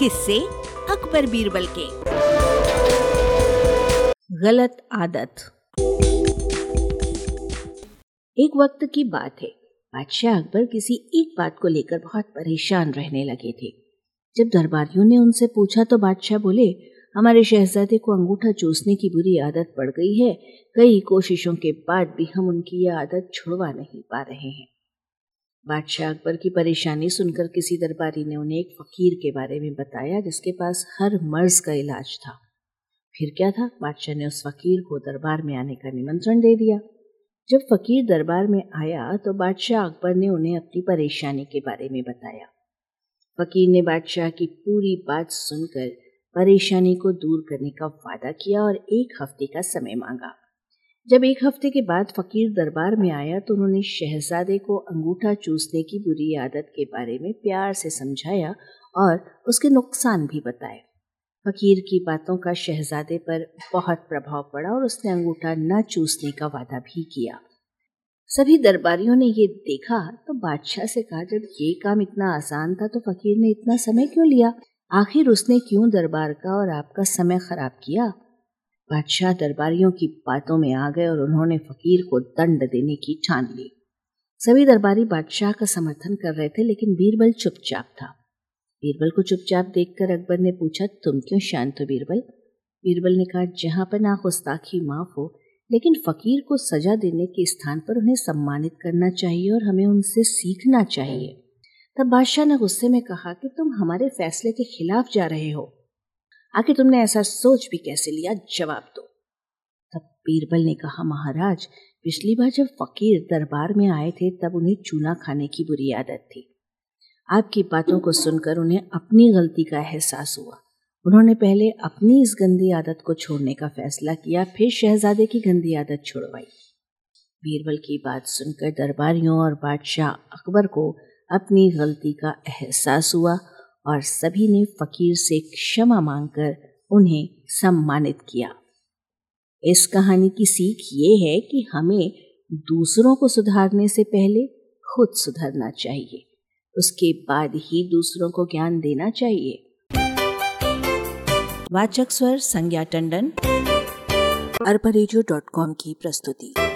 किस्से अकबर बीरबल के। गलत आदत। एक वक्त की बात है, बादशाह अकबर किसी एक बात को लेकर बहुत परेशान रहने लगे थे। जब दरबारियों ने उनसे पूछा तो बादशाह बोले, हमारे शहजादे को अंगूठा चूसने की बुरी आदत पड़ गई है। कई कोशिशों के बाद भी हम उनकी यह आदत छुड़वा नहीं पा रहे हैं। बादशाह अकबर की परेशानी सुनकर किसी दरबारी ने उन्हें एक फकीर के बारे में बताया जिसके पास हर मर्ज का इलाज था। फिर क्या था, बादशाह ने उस फकीर को दरबार में आने का निमंत्रण दे दिया। जब फकीर दरबार में आया तो बादशाह अकबर ने उन्हें अपनी परेशानी के बारे में बताया। फकीर ने बादशाह की पूरी बात सुनकर परेशानी को दूर करने का वादा किया और 1 हफ्ते का समय मांगा। जब 1 हफ्ते के बाद फकीर दरबार में आया तो उन्होंने शहजादे को अंगूठा चूसने की बुरी आदत के बारे में प्यार से समझाया और उसके नुकसान भी बताए। फकीर की बातों का शहजादे पर बहुत प्रभाव पड़ा और उसने अंगूठा न चूसने का वादा भी किया। सभी दरबारियों ने ये देखा तो बादशाह से कहा, जब ये काम इतना आसान था तो फकीर ने इतना समय क्यों लिया? आखिर उसने क्यों दरबार का और आपका समय खराब किया? बादशाह दरबारियों की बातों में आ गए और उन्होंने फकीर को दंड देने की ठान ली। सभी दरबारी बादशाह का समर्थन कर रहे थे, लेकिन बीरबल चुपचाप था। बीरबल को चुपचाप देखकर अकबर ने पूछा, तुम क्यों शांत हो बीरबल? बीरबल ने कहा, जहां पर ना गुस्ताखी माफ हो, लेकिन फकीर को सजा देने के स्थान पर उन्हें सम्मानित करना चाहिए और हमें उनसे सीखना चाहिए। तब बादशाह ने गुस्से में कहा कि तुम हमारे फैसले के खिलाफ जा रहे हो। आखिर तुमने ऐसा सोच भी कैसे लिया? जवाब दो। तब बीरबल ने कहा, महाराज, पिछली बार जब फकीर दरबार में आए थे तब उन्हें चूना खाने की बुरी आदत थी। आपकी बातों को सुनकर उन्हें अपनी गलती का एहसास हुआ। उन्होंने पहले अपनी इस गंदी आदत को छोड़ने का फैसला किया, फिर शहजादे की गंदी आदत छुड़वाई। बीरबल की बात सुनकर दरबारियों और बादशाह अकबर को अपनी गलती का एहसास हुआ और सभी ने फकीर से क्षमा मांगकर उन्हें सम्मानित किया। इस कहानी की सीख ये है कि हमें दूसरों को सुधारने से पहले खुद सुधरना चाहिए, उसके बाद ही दूसरों को ज्ञान देना चाहिए। वाचक स्वर संज्ञा टंडन, arparegio.com की प्रस्तुति।